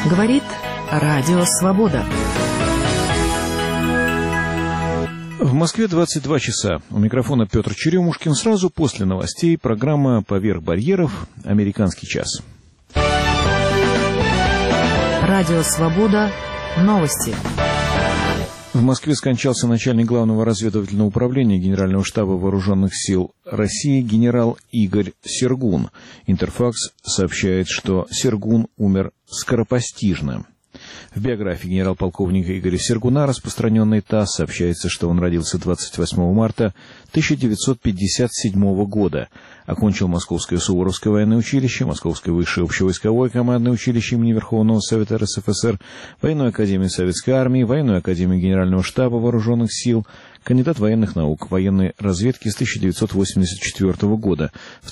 Говорит Радио Свобода. В Москве 22 часа. У микрофона Петр Черемушкин. Сразу после новостей программа «Поверх барьеров. Американский час». Радио Свобода. Новости. В Москве скончался начальник Главного разведывательного управления Генерального штаба Вооруженных сил России генерал Игорь Сергун. Интерфакс сообщает, что Сергун умер скоропостижно. В биографии генерал-полковника Игоря Сергуна, распространенной ТАСС, сообщается, что он родился 28 марта 1957 года, окончил Московское Суворовское военное училище, Московское высшее общевойсковое командное училище имени Верховного Совета РСФСР, Военную академию Советской армии, Военную академию Генерального штаба Вооруженных сил, кандидат военных наук, военной разведки с 1984 года. В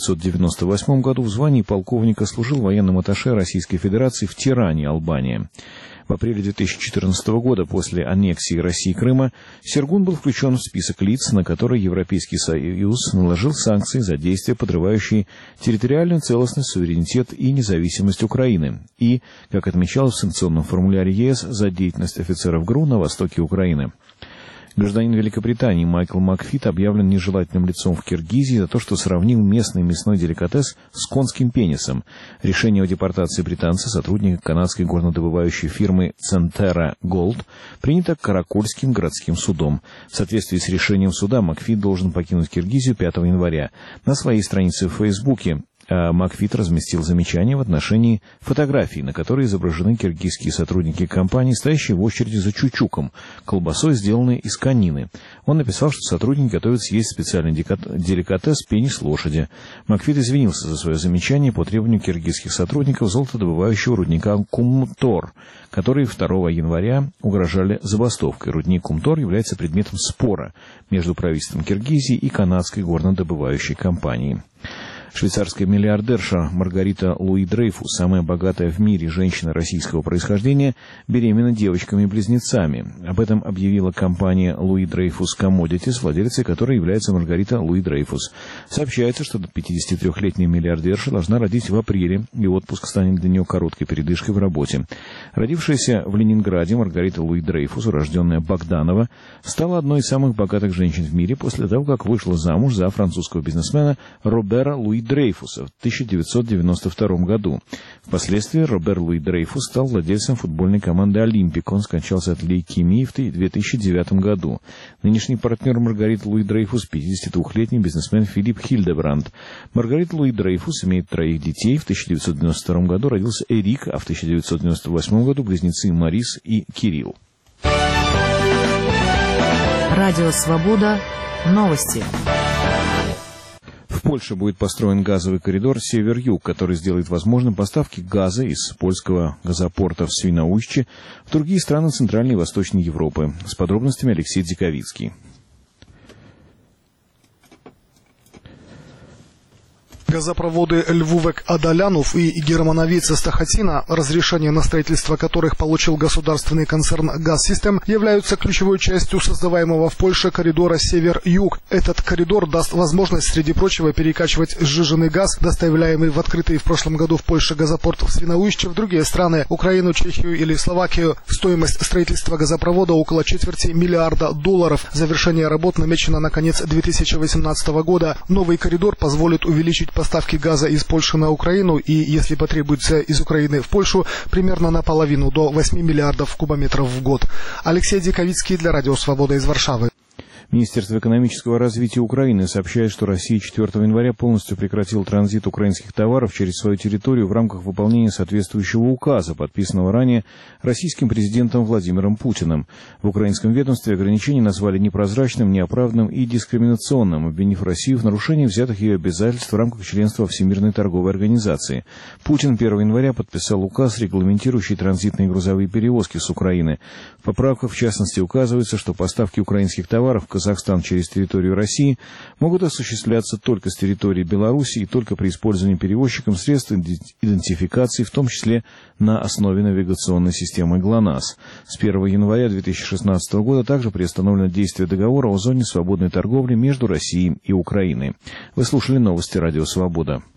1998 году в звании полковника служил военным атташе Российской Федерации в Тиране, Албания. В апреле 2014 года, после аннексии России Крыма, Сергун был включен в список лиц, на которые Европейский Союз наложил санкции за действия, подрывающие территориальную целостность, суверенитет и независимость Украины, и, как отмечалось в санкционном формуляре ЕС, за деятельность офицеров ГРУ на востоке Украины. Гражданин Великобритании Майкл Макфит объявлен нежелательным лицом в Киргизии за то, что сравнил местный мясной деликатес с конским пенисом. Решение о депортации британца, сотрудника канадской горнодобывающей фирмы Centerra Gold, принято Каракольским городским судом. В соответствии с решением суда Макфит должен покинуть Киргизию 5 января. На своей странице в Фейсбуке Макфит разместил замечание в отношении фотографий, на которой изображены киргизские сотрудники компании, стоящие в очереди за чучуком, колбасой, сделанной из конины. Он написал, что сотрудники готовят съесть специальный деликатес пенис лошади. Макфит извинился за свое замечание по требованию киргизских сотрудников золотодобывающего рудника Кумтор, которые 2 января угрожали забастовкой. Рудник Кумтор является предметом спора между правительством Киргизии и канадской горнодобывающей компанией. Швейцарская миллиардерша Маргарита Луи Дрейфус, самая богатая в мире женщина российского происхождения, беременна девочками-близнецами. Об этом объявила компания Луи Дрейфус Commodities, владелицей которой является Маргарита Луи Дрейфус. Сообщается, что 53-летняя миллиардерша должна родить в апреле, и отпуск станет для нее короткой передышкой в работе. Родившаяся в Ленинграде Маргарита Луи Дрейфус, урожденная Богданова, стала одной из самых богатых женщин в мире после того, как вышла замуж за французского бизнесмена Робера Луи Дрейфуса в 1992 году. Впоследствии Робер Луи Дрейфус стал владельцем футбольной команды «Олимпик». Он скончался от лейкемии в 2009 году. Нынешний партнер Маргариты Луи Дрейфус – 52-летний бизнесмен Филипп Хильдебранд. Маргарита Луи Дрейфус имеет 3 детей. В 1992 году родился Эрик, а в 1998 году близнецы Марис и Кирилл. Радио Свобода. Новости. В Польше будет построен газовый коридор «Север-Юг», который сделает возможным поставки газа из польского газопорта в Свиноujście в другие страны Центральной и Восточной Европы. С подробностями Алексей Дзиковицкий. Газопроводы Львовек-Адалянов и Германовица-Стахатина, разрешение на строительство которых получил государственный концерн «Газсистем», являются ключевой частью создаваемого в Польше коридора «Север-Юг». Этот коридор даст возможность, среди прочего, перекачивать сжиженный газ, доставляемый в открытый в прошлом году в Польше газопорт в Свиноujście, в другие страны – Украину, Чехию или Словакию. Стоимость строительства газопровода около $250 миллиарда. Завершение работ намечено на конец 2018 года. Новый коридор позволит увеличить поставки газа из Польши на Украину и, если потребуется, из Украины в Польшу, примерно наполовину, до 8 миллиардов кубометров в год. Алексей Диковицкий для Радио Свобода из Варшавы. Министерство экономического развития Украины сообщает, что Россия 4 января полностью прекратила транзит украинских товаров через свою территорию в рамках выполнения соответствующего указа, подписанного ранее российским президентом Владимиром Путиным. В украинском ведомстве ограничения назвали непрозрачным, неоправданным и дискриминационным, обвинив Россию в нарушении взятых ее обязательств в рамках членства Всемирной торговой организации. Путин 1 января подписал указ, регламентирующий транзитные грузовые перевозки с Украины. В поправках, в частности, указывается, что поставки украинских товаров в Казахстан через территорию России могут осуществляться только с территории Беларуси и только при использовании перевозчиком средств идентификации, в том числе на основе навигационной системы ГЛОНАСС. С 1 января 2016 года также приостановлено действие договора о зоне свободной торговли между Россией и Украиной. Вы слушали новости Радио Свобода.